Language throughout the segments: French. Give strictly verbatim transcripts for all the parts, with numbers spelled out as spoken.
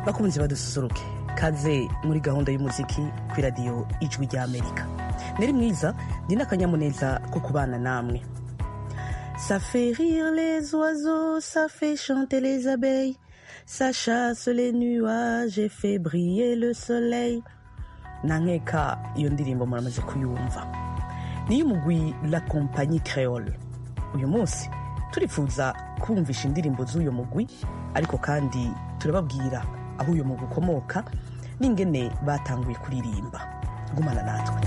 bakunzi badususuruke kaze muri gahunda y'umuziki kuri radiyo ijwi rya Amerika. Neri mwiza ndi n'akanyamuneza ko kubana namwe. Ça fait rire les oiseaux, ça fait chanter les abeilles, ça chasse les nuages et fait briller le soleil. Nankeka iyo ndirimbo muramaze kuyumva. Ni y'umugwi La Compagnie Créole. Uyu munsi turifuza kumvisha indirimbo z'uyo mugwi, ariko kandi turababwira aho uyu mugwi ukomoka n'ingene batanguye kuririmba. Gumana natwe.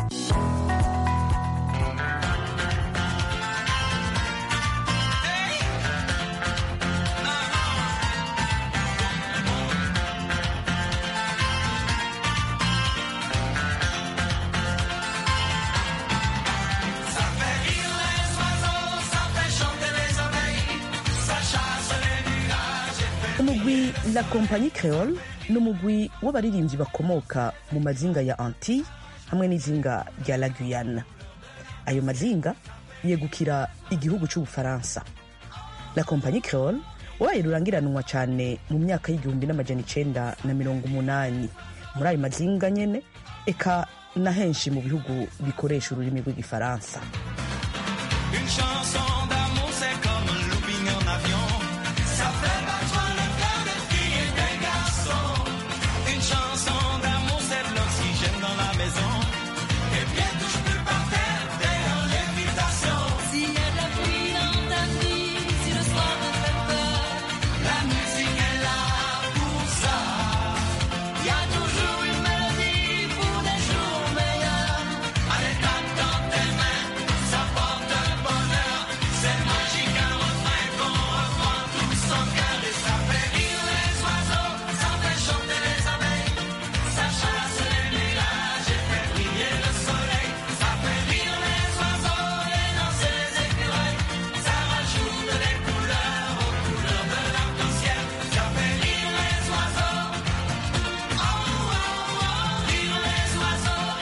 Umugwi La Compagnie Créole n'umugwi w'abaririmbyi bakomoka mu mazinga ya Antilles hamwe n'izinga rya La Guyane. Ayo mazinga yegukira igihugu c'Ubufaransa. La Compagnie Créole wabaye rurangiranwa cyane mu myaka y'igihumbi n'amajana icenda na mirongo umunani muri ayo mazinga nyene, eka na henshi mu bihugu bikoresha ururimi rw'igifaransa. Une chanson d'amour, c'est comme looping en avion. Ça fait battre le cœur des filles et des garçons. Une chanson d'amour, c'est de l'oxygène dans la maison. Et bien touche plus par terre, t'es en lévitation. S'il y a de la pluie dans ta vie, si le soir te fait peur, La musique est là pour ça. y a toujours une mélodie pour des jours meilleurs. Allez, tape dans tes mains, ça porte un bonheur. C'est magique, un refrain qu'on reprend tous en cœur. Et ça fait rire les oiseaux, ça fait chanter les abeilles. Ça chasse les nuages et fait briller le soleil. Ça fait rire les oiseaux et danser les écureuils. Ça rajoute des couleurs aux couleurs de l'arc-en-ciel. Ça fait rire les oiseaux. Oh, oh, oh, rire les oiseaux.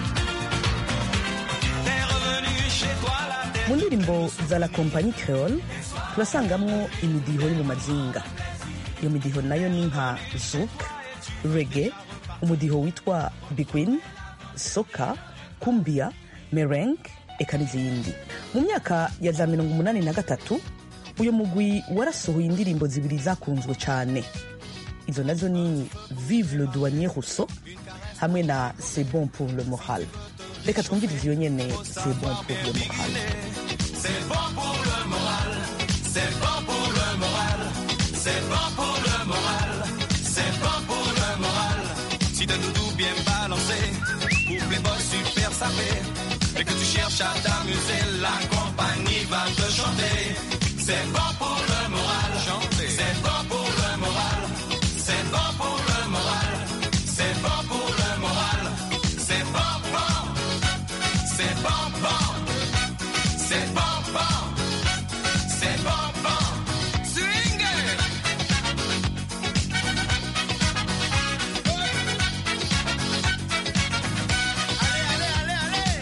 T'es revenu chez toi la tête. Mu ndirimbo za La Compagnie Créole turasangamwo imidiho yo mu mazinga. Iyo midiho nayo ni nka zouk, reggae, umudiho witwa biguine, soca, kumbia, merengue, eka n'izindi. Mu myaka ya za mirongo umunani na gatatu uyu mugwi warasohoye indirimbo zibiri zakunzwe cyane. Izo nazo ni Vive le douanier Rousseau hamwe na C'est bon pour le moral. Reka twumvirize iyo nyene C'est bon pour le moral. C'est bon pour le moral, c'est bon pour le moral, c'est bon pour le moral, c'est bon pour le moral. Si t'as doudou bien balancé, ou playboy super sapé, et que tu cherches à t'amuser, la compagnie va te chanter. C'est bon pour le moral, chanter. C'est bon pour le moral, c'est bon pour le moral, c'est bon pour le moral, c'est bon bon, c'est bon bon. C'est bon, bon, c'est bon, bon, swing it. Allez, allez, allez, allez.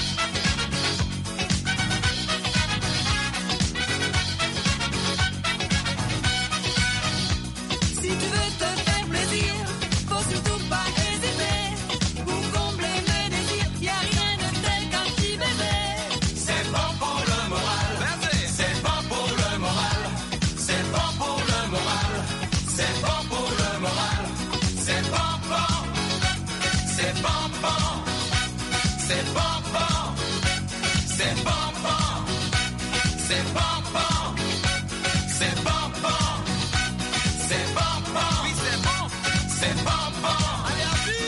Si tu veux te faire plaisir, faut surtout pas hésiter. Pour combler mes désirs, y a rien de tel qu'un petit bébé. C'est bon pour le moral, c'est bon pour le moral, c'est bon pour le moral, c'est bon pour le moral, c'est bon, bon, c'est bon, bon, c'est bon, bon, c'est bon, bon, c'est bon, bon, c'est bon, bon, c'est bon, bon, oui c'est bon, c'est bon, bon, allez à vie.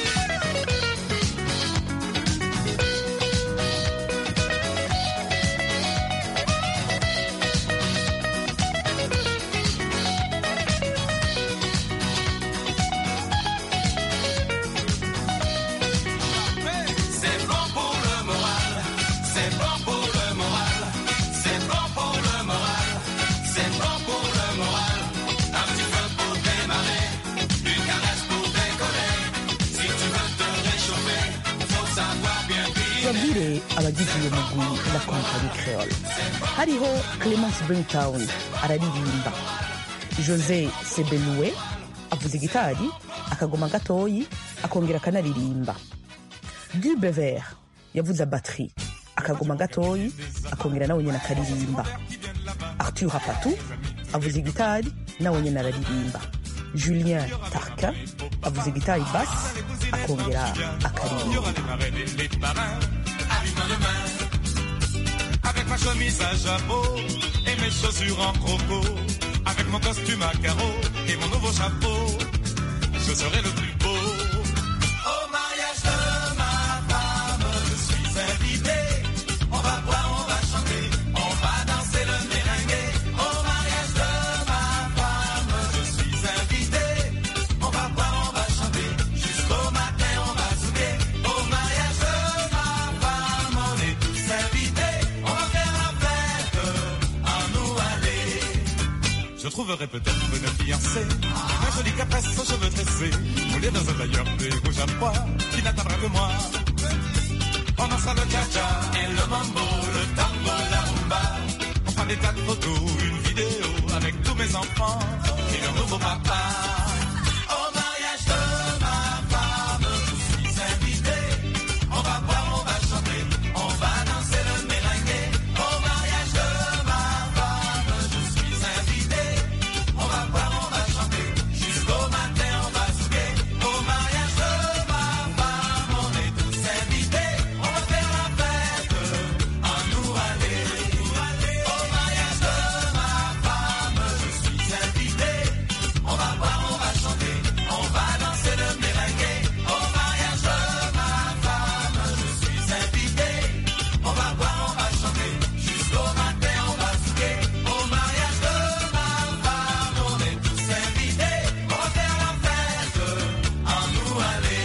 C'est bon pour le moral, c'est bon pour le moral, c'est bon pour le moral, c'est bon pour le moral. Un petit feu pour démarrer, une caresse pour décoller. Si tu veux te réchauffer, faut savoir bien vivre. Tubabwire abagize uyu mugwi La Compagnie Créole. Hariho Clemence Bringtown araririmba, José Sebeloué avuza gitari akagoma gatoyi akongera akanaririmba. Guy Bever yavuza batterie akagoma gatoyi akongera nawe nyene akaririmba. Arthur Rapatou avuza gitari nawe nyene araririmba. Julien Tarquin avuza gitari basse akongera akaririmba. Avec ma chemise à jabot et mes chaussures en croco, avec mon costume à carreaux et mon nouveau chapeau, je serai le plus beau. Au mariage de ma femme, je suis invité. On va boire, on va chanter, on va danser le merengue. Au mariage de ma femme, je suis invité. On va boire, on va chanter, jusqu'au matin on va zouker. Au mariage de ma femme, on est tous invités. On va faire la fête, en nous aller. Je trouverai peut-être une fiancée, un joli capresse aux cheveux tressés, moulé dans un tailleur des rouges à pois, qui n'attendra que moi. On dansera le cha-cha et le mambo, le tango, la rumba. On fera des tas de photos, une vidéo avec tous mes enfants et leur nouveau papa. Au mariage de ma femme, je suis invité. On va boire, on va chanter, on va danser le merengue. Au mariage de ma femme, je suis invité. On va boire, on va chanter, jusqu'au matin on va zouker. Au mariage de ma femme, on est tous invités. On va faire la fête, en nous aller. Au mariage de ma femme, je suis invité. On va boire, on va chanter, on va danser le merengue. Au mariage de ma femme, je suis invité. On va boire, on va chanter, jusqu'au matin on va zouker. Au mariage de ma femme, on est tous invités. On va faire la fête, en nous aller.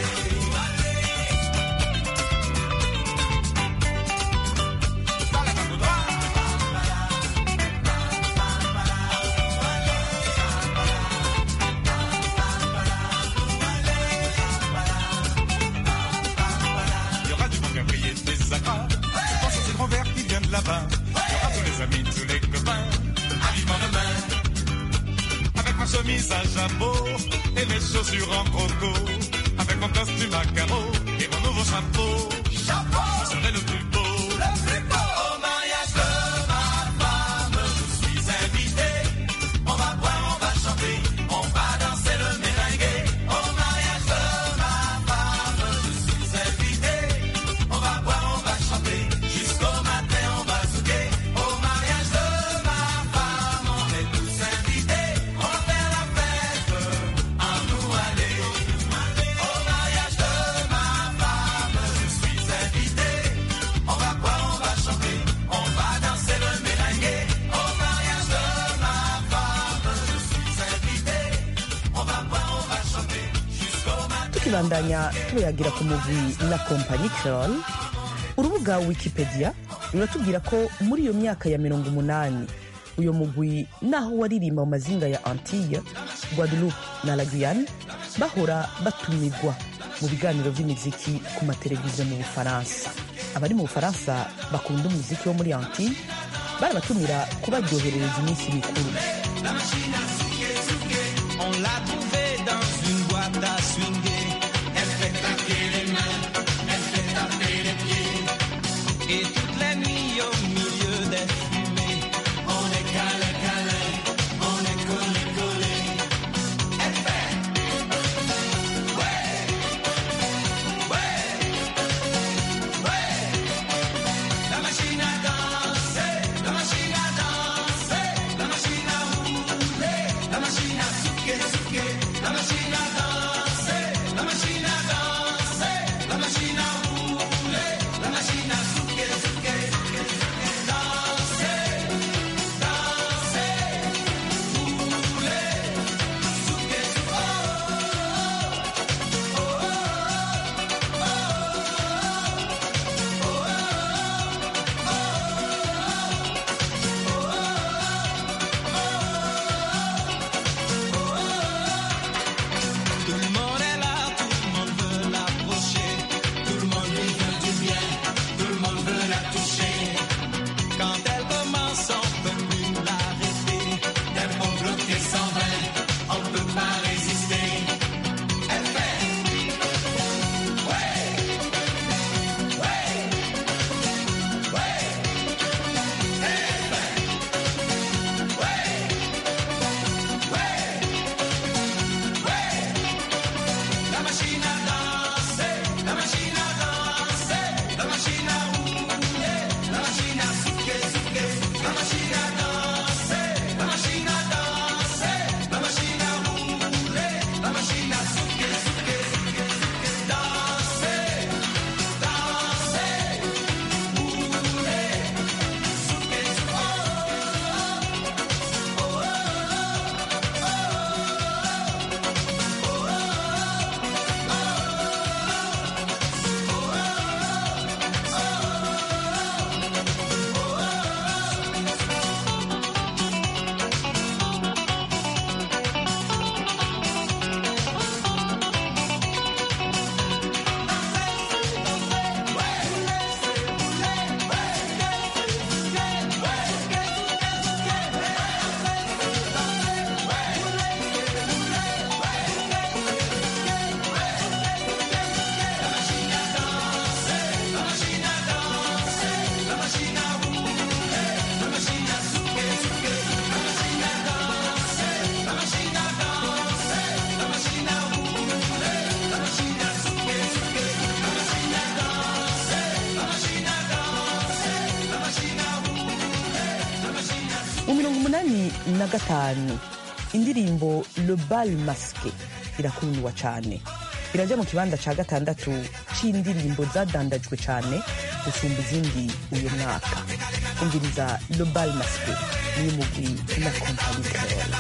Il y aura du bon gabriel des agras. Je pense aux grands verts qui viennent de là-bas. Il y aura tous les amis, tous les copains. À vivre demain. Avec ma chemise à jabot et mes chaussures en croco. Avec mon costume à carreaux et mon nouveau chapeau. Je serai le plus beau. Au mariage de ma femme, je suis invité. On va boire, on va chanter, on va danser le merengue. Au mariage de ma femme, je suis invité. On va boire, on va chanter, jusqu'au matin on va zouker. Au mariage de ma femme, on est tous invités. On va faire la fête, en nous aller. Au mariage de ma femme, je suis invité. On va boire, on va chanter, on va danser le merengue. Au mariage de ma femme, je suis invité. On va boire, on va chanter, jusqu'au matin. tukibandanya tubayagira ku mugwi La Compagnie Creole, urubuga Wikipedia ruratubwira ko muri iyo myaka ya mirongo umunani uyo mugwi naho waririmba mu mazinga ya Antille, Guadeloupe na La Guyane bahora batumirwa mu biganiro by'imiziki ku mateleviziyo mu Bufaransa. Abari mu Bufaransa bakunda umuziki wo muri Antille barabatumira kubaryoherereza iminsi mikuru. On l'a trouvée dans une boîte à swinguer. Elle fait taper les mains, elle fait taper les pieds. Et toutes les nuits au milieu des fumées, on est calé, calé, on est collé, collé. Elle fait ouais, ouais, ouais. La machine à danser, la machine à danser, la machine à rouler, la machine à souquer, souquer. mu mirongo umunani na gatanu indirimbo Le Bal Masqué irakundwa cane, irajya mu kibanza ca gatandatu c'indirimbo zadandajwe cane gusumba izindi uyu mwaka. Umviriza Le Bal Masqué n'umugwi La Compagnie Creole.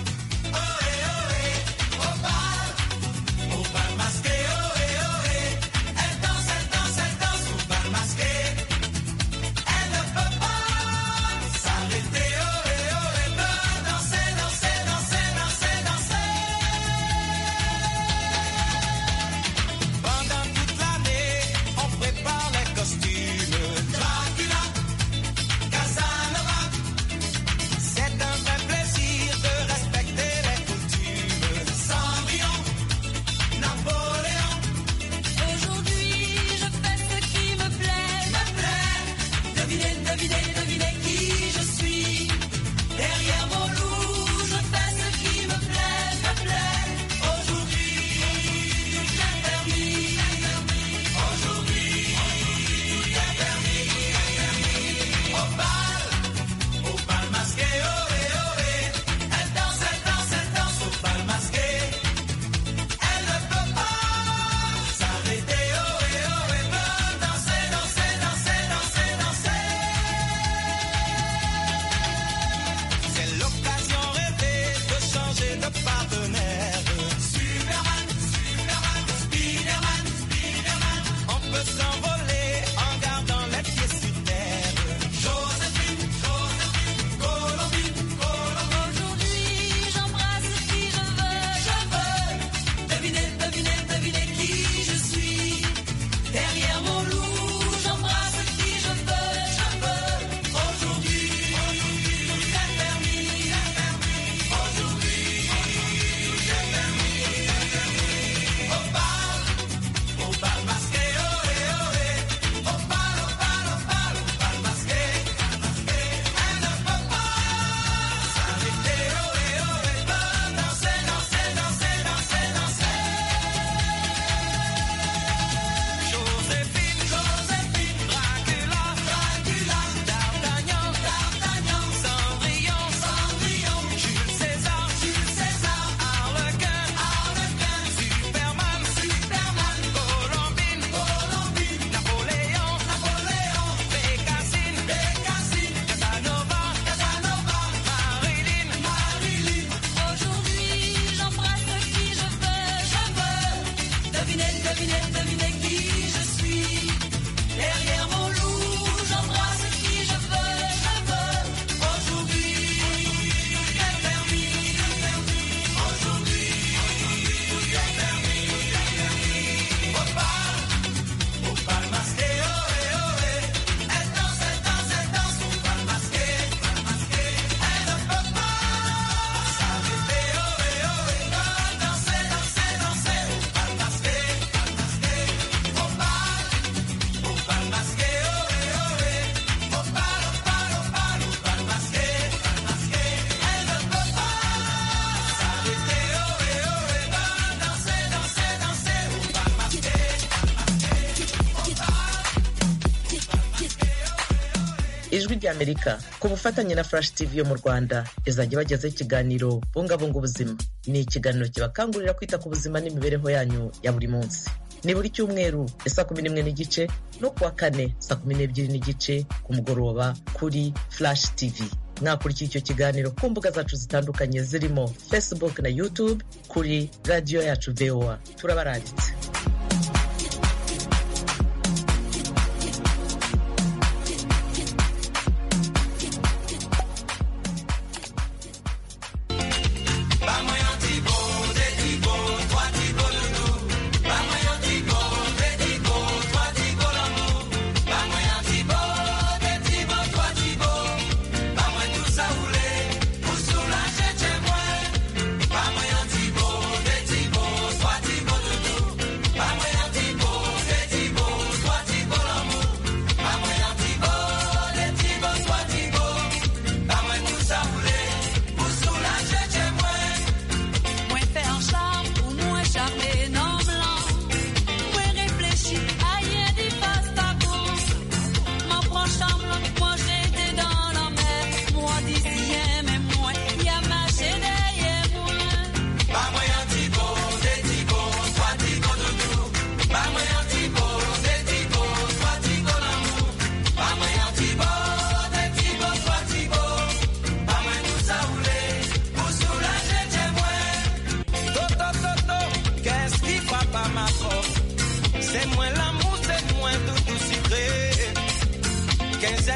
ijwi ry'Amerika ku bufatanye na Flash T V yo mu Rwanda izajya bagezaho ikiganiro bungabunga ubuzima. Ni ikiganiro kibakangurira kwita ku buzima n'imibereho yanyu ya buri munsi. Ni buri cyumweru saa kumi n'imwe n'igice no kuwa kane saa kumi n'ebyiri n'igice ku mugoroba kuri Flash T V. Mwakurikira icyo kiganiro ku mbuga zacu zitandukanye zirimo Facebook na YouTube kuri radio yacu V O A. Turabaranditse.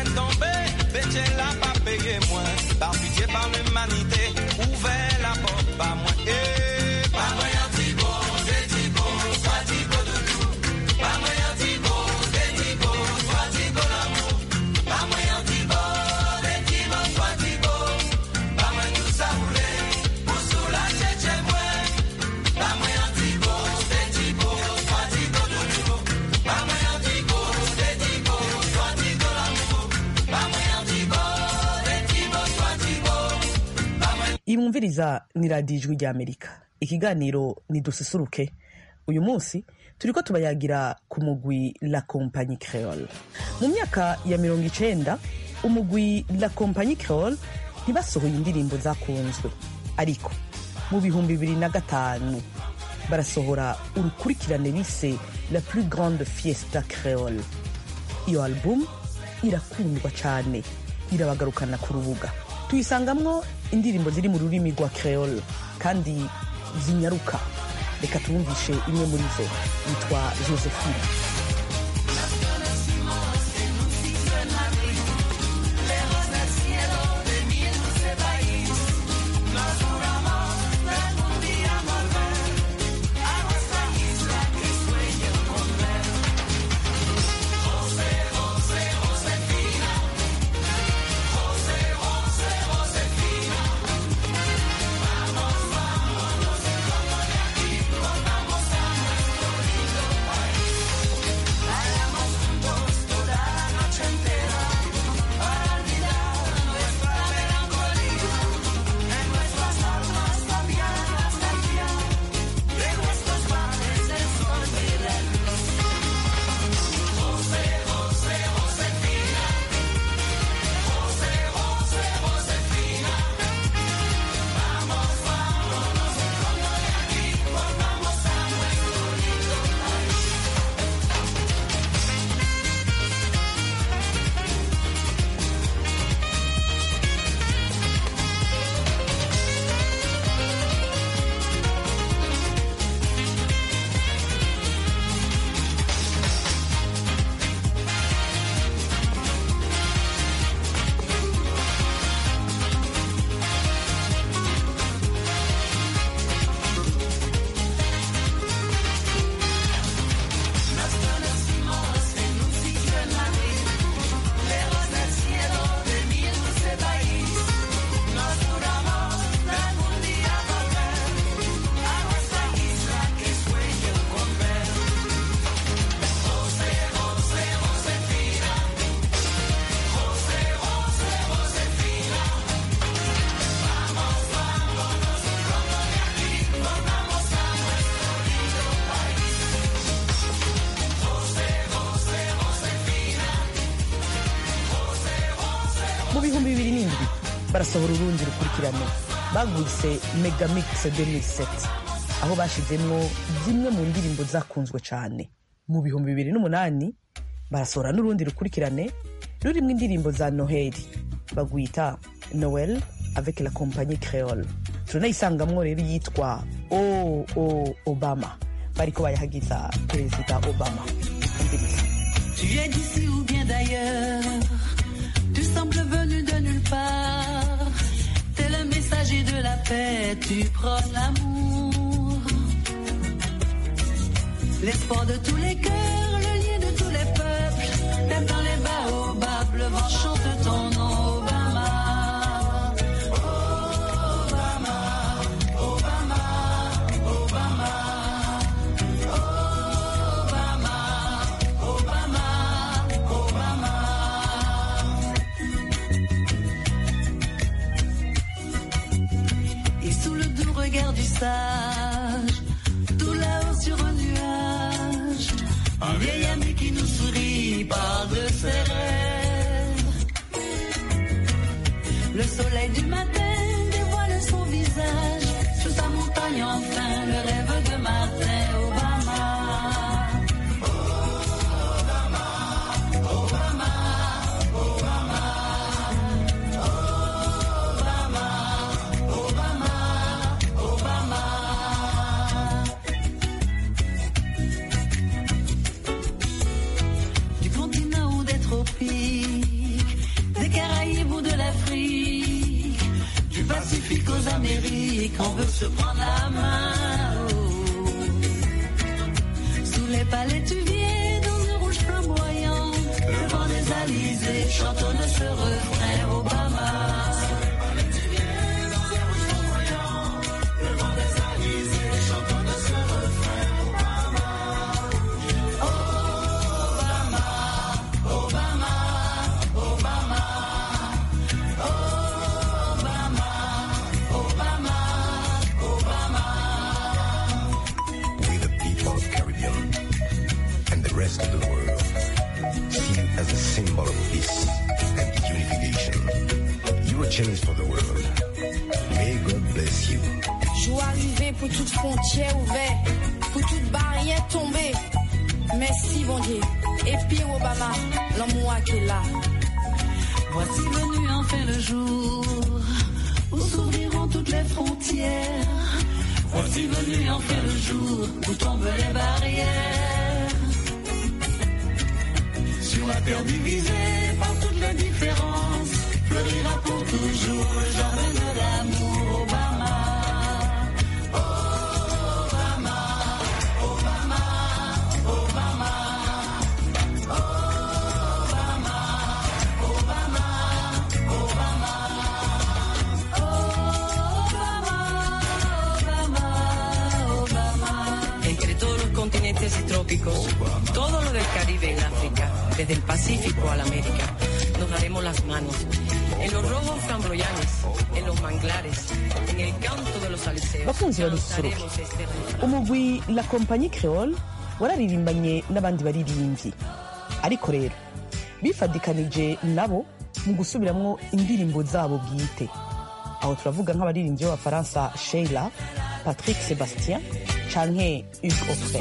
laisse tomber, Betchel n'a pas payé moins. Par pitié, par l'humanité, ouvert la porte, pas moins. Eh, pas moyen Thibaut, des Thibaut, soit Thibaut de tout. Pas moyen Thibaut, des Thibaut, soit Thibaut l'amour. Pas moyen Thibaut, des Thibaut, soit Thibaut. Pas moyen tout ça voulait, pour soulager chez moi. Pas moyen Thibaut, des Thibaut, soit Thibaut de tout. Pas moyen Thibaut, des Thibaut, soit Thibaut l'amour. Pas moyen Thibaut, des Thibaut, soit Thibaut. imwumviriza ni radiyo ijwi ry'amerika, ikiganiro ni dususuruke. Uyu munsi turiko tubayagira ku mugwi La Compagnie Creole. Mu myaka ya mirongo icenda umugwi La Compagnie Creole ntibasohoye indirimbo zakunzwe, ariko mu bihumbi bibiri na gatanu barasohora urukurikirane bise La Plus Grande Fiesta Creole. Iyo album irakundwa cane, irabagarukana ku rubuga. Tuyisangamwo indirimbo ziri mu rurimi rwa Creole kandi zinyaruka. Reka tumvishe imwe muri zo, yitwa Josephine. Mu bihumbi bibiri n'indwi barasohora urundi rukurikirane bagwise Megamix deux mille sept, aho bashizemwo zimwe mu ndirimbo zakunzwe cane. Mu bihumbi bibiri n'umunani barasohora n'urundi rukurikirane rurimo indirimbo za Noheli, bagwita Noël avec La Compagnie Creole. Tunayisangamwo rero yitwa Oh Oh Obama, bariko bayahagiza Perezida Obama. Tu es d'ici ou bien d'ailleurs, tu sembles venu de nulle part. T'es le messager de la paix, tu prônes l'amour. L'espoir de tous les cœurs, le lien de tous les peuples. Même dans les baobabs, le vent chante ton nom, Obama. Obama, Obama, Obama. Obama, Obama, Obama. Et sous le doux regard du sage, tout là-haut sur un nuage, un vieil ami qui nous sourit parle de ses rêves. Le soleil du matin dévoile son visage, sous sa montagne enfin le rêve de Martin Obama. Obama, Obama, Obama. Obama, Obama, Obama. Du continent ou des tropiques, suffit qu'aux Amériques, on veut se prendre la main. Oh. Sous les palais, tu viens dans un rouge flamboyant. Le vent des alizés chantonne ce refrain Obama. Of the world, see you as a symbol of peace and unification. You are changed for the world. May God bless you. Joie arrivée pour toute frontière ouverte, pour toute barrière tombée. Merci bon Dieu. Et puis Obama, l'amour qui est là. Voici venu enfin le jour où s'ouvriront toutes les frontières. Voici venu enfin le jour où tombent les barrières. Sur la terre divisée par toutes les différences, fleurira pour toujours le jardin de l'amour. Obama, Obama, Obama, Obama, Obama, Obama, Obama, Obama, Obama. Entre todos los continentes y trópicos, todo lo del Caribe en África, desde el Pacífico a la América, nos daremos las manos. En los rojos flamboyantes, en los manglares, en el canto de los aliseos, bakunzi barusuruke umugwi La Compagnie Creole wararirimbanye n'abandi baririmbyi, ariko rero bifadikanije nabo mu gusubiramwo indirimbo zabo bwite. Aho turavuga nk'abaririmbyi b'Abafaransa Sheila, Patrick Sébastien canke Hugues Aufray.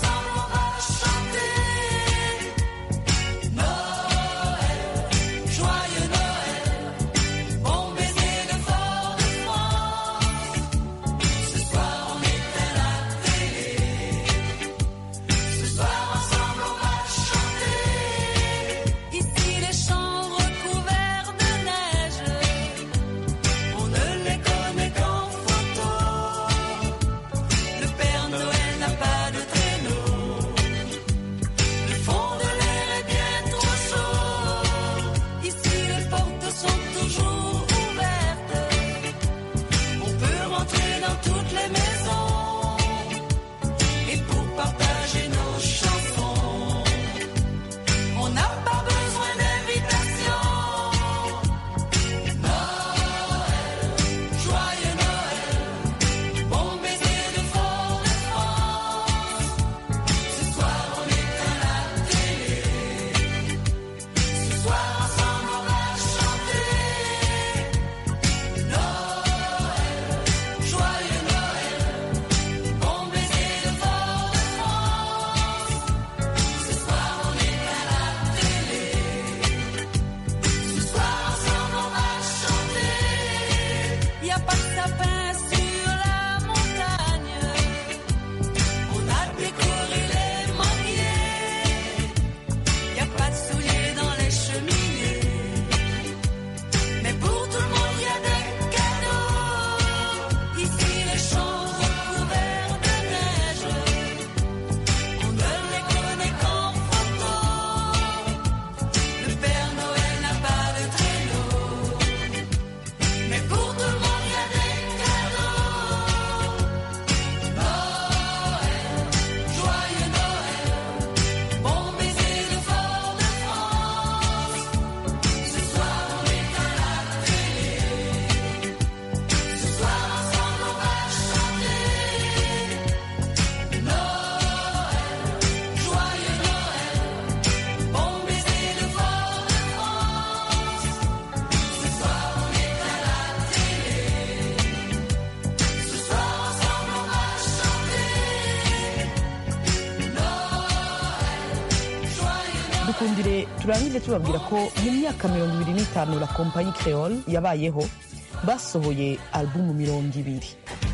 dukundire turangize tubabwira ko mu myaka mirongo ibiri n'itanu La Compagnie Creole yabayeho basohoye albumu mirongo ibiri.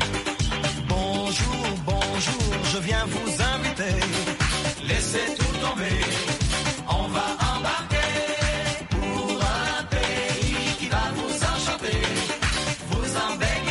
Bonjour, bonjour, je viens vous inviter. Laissez tout tomber, on va embarquer pour un pays qui va vous enchanter, vous embêter.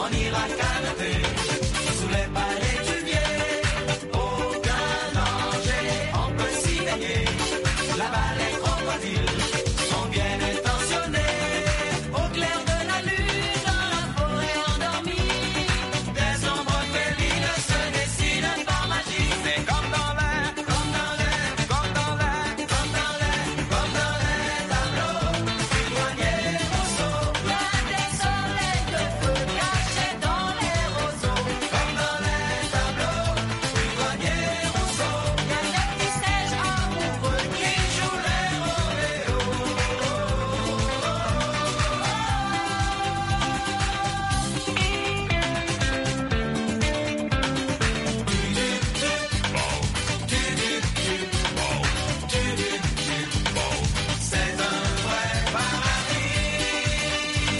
on ira canapé sous les palétuviers. Aucun danger, on peut s'y baigner. Là-bas les crocodiles sont bien intentionnés. Au clair de la lune, dans la forêt endormie, des ombres félines se dessinent par magie. C'est comme dans l'air, comme dans l'air, comme dans l'air, comme dans l'air, comme dans les tableaux du douanier Rousseau. Il y a des soleils de feu cachés dans les roseaux. Comme dans les tableaux du douanier Rousseau. Il y a des petits singes amoureux qui jouent les rodéos. C'est un vrai paradis.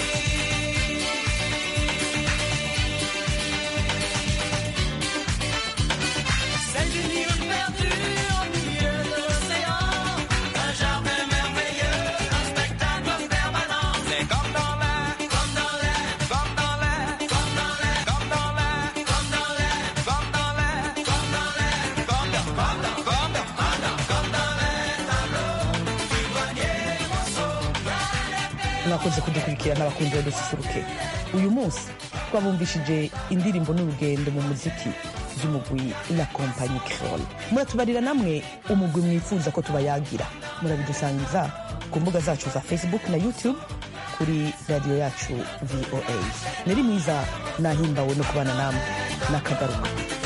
C'est une île perdue au milieu de l'océan. Un jardin merveilleux, un spectacle permanent. C'est comme dans l'air, comme dans l'air, comme dans l'air, comme dans l'air, comme dans l'air, comme dans l'air, comme dans l'air, comme dans l'air, comme dans, comme dans, comme dans, comme dans, comme dans les tableaux du douanier Rousseau. mwakoze kudukurikira n'abakunzi badususuruke. Uyu munsi twabumvishije indirimbo n'urugendo mu muziki z'umugwi La Compagnie Creole. Muratubarira namwe umugwi mwifuza ko tubayagira, murabidusangiza ku mbuga zacu za Facebook na YouTube kuri radio yacu V O A. Neri mwiza nahimbawe no kubana namwe nakagaruka.